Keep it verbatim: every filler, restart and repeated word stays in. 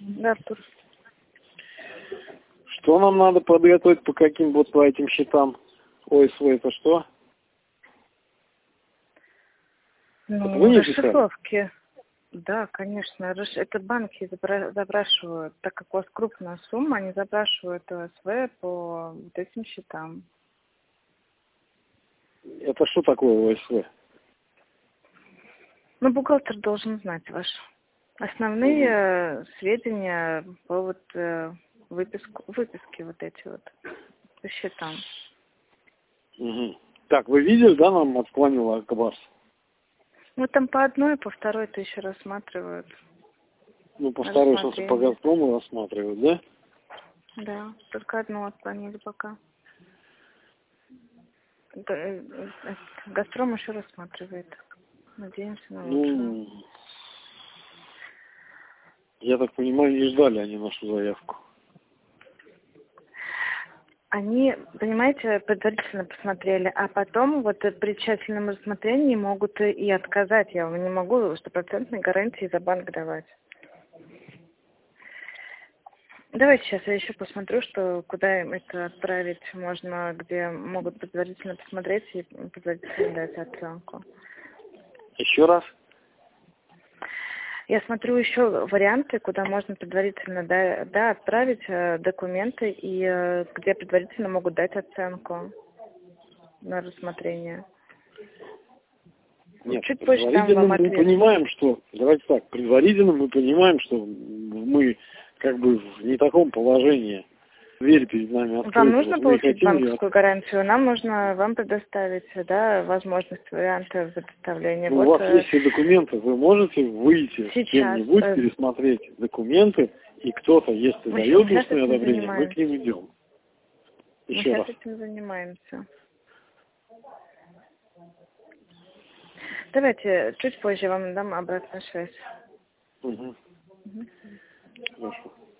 Да, Артур. Что нам надо подготовить по каким вот по этим счетам? ОСВ это что? Ну, Это вы не писали? расшифровки. Да, конечно. Расш- Это банки запра- запрашивают, так как у вас крупная сумма, они запрашивают ОСВ по вот этим счетам. Это что такое ОСВ? Ну, бухгалтер должен знать ваш. Основные э, сведения по вот э, выписку, выписке вот эти вот по счетам. Угу. Так, вы видели, да, нам отклонила Акбарс? Ну, там по одной, по второй тысяче рассматривают. Ну, по второй, собственно, по Рассмотрение. Газпрому рассматривают, да? Да, только одну отклонили пока. Г- э, э, Газпром еще рассматривает. Надеемся на лучшее. Ну, я так понимаю, не ждали они нашу заявку. Они, понимаете, предварительно посмотрели, а потом вот э, при тщательном рассмотрении могут и и отказать. Я вам не могу стопроцентной гарантии за банк давать. Давайте сейчас я еще посмотрю, что куда им это отправить можно, где могут предварительно посмотреть и предварительно дать оценку. Еще раз? Я смотрю еще варианты, куда можно предварительно да, да, отправить э, документы и э, где предварительно могут дать оценку на рассмотрение. Нет, Чуть позже дам предварительно вам мы ответ. понимаем, что, давайте так, предварительно мы понимаем, что мы как бы в не таком положении. Дверь перед нами открыта. Вам нужно Вот мы и получить хотим ее. банковскую гарантию, нам нужно вам предоставить, да, возможность варианта предоставления. Ну, у Вот вас э, есть все документы, вы можете выйти с сейчас, кем-нибудь, э, пересмотреть документы, и кто-то, если мы, щ- мы дает сейчас устное этим одобрение, мы к занимаемся. ним идем. Мы Еще сейчас раз. этим занимаемся. Давайте чуть позже вам дам обратную связь. Угу. Мгм. Хорошо.